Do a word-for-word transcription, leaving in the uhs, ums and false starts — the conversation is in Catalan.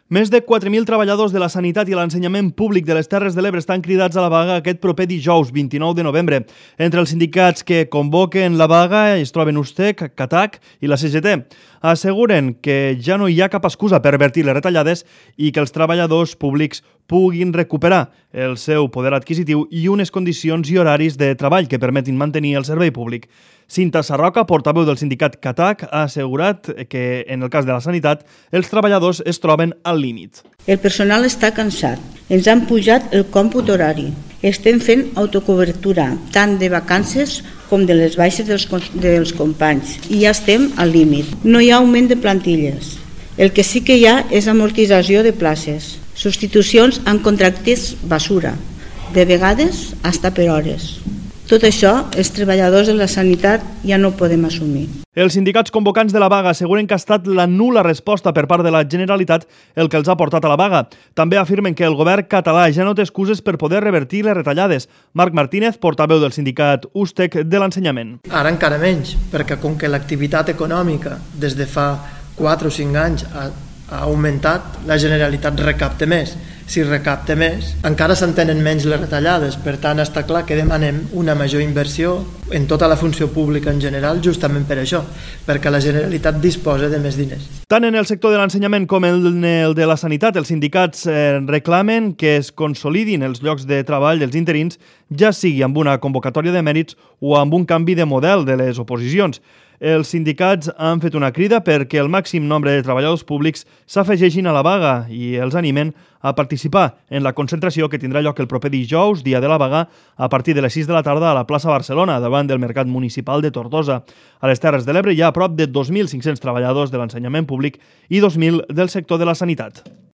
Més de quatre mil treballadors de la sanitat i l'ensenyament públic de les Terres de l'Ebre estan cridats a la vaga aquest proper dijous, vint-i-nou de novembre. Entre els sindicats que convoquen la vaga es troben USTEC, CATAC i la C G T. Asseguren que ja no hi ha cap excusa per revertir les retallades i que els treballadors públics puguin recuperar el seu poder adquisitiu i unes condicions i horaris de treball que permetin mantenir el servei públic. Cinta Sarroca, portaveu del sindicat CATAC, ha assegurat que, en el cas de la sanitat, els treballadors es troben al límit. El personal està cansat. Ens han pujat el còmput horari. Estem fent autocobertura, tant de vacances com de les baixes dels, dels companys. I ja estem al límit. No hi ha augment de plantilles. El que sí que hi ha és amortització de places. Substitucions en contractes basura. De vegades, hasta per hores. Tot això, els treballadors de la sanitat ja no ho podem assumir. Els sindicats convocants de la vaga asseguren que ha estat la nul·la resposta per part de la Generalitat el que els ha portat a la vaga. També afirmen que el govern català ja no té excuses per poder revertir les retallades. Marc Martínez, portaveu del sindicat USTEC de l'ensenyament. Ara encara menys, perquè com que l'activitat econòmica des de fa quatre o cinc anys ha, ha augmentat, la Generalitat recapta més. Si recapta més, encara s'entenen menys les retallades. Per tant, està clar que demanem una major inversió en tota la funció pública en general, justament per això, perquè la Generalitat disposa de més diners. Tant en el sector de l'ensenyament com en el de la sanitat, els sindicats eh, reclamen que es consolidin els llocs de treball dels interins, ja sigui amb una convocatòria de mèrits o amb un canvi de model de les oposicions. Els sindicats han fet una crida perquè el màxim nombre de treballadors públics s'afegeixin a la vaga i els animen a participar en la concentració que tindrà lloc el proper dijous, dia de la vaga, a partir de les sis de la tarda a la plaça Barcelona, davant del Mercat Municipal de Tortosa. A les Terres de l'Ebre hi ha a prop de dos mil cinc-cents treballadors de l'ensenyament públic i dos mil del sector de la sanitat.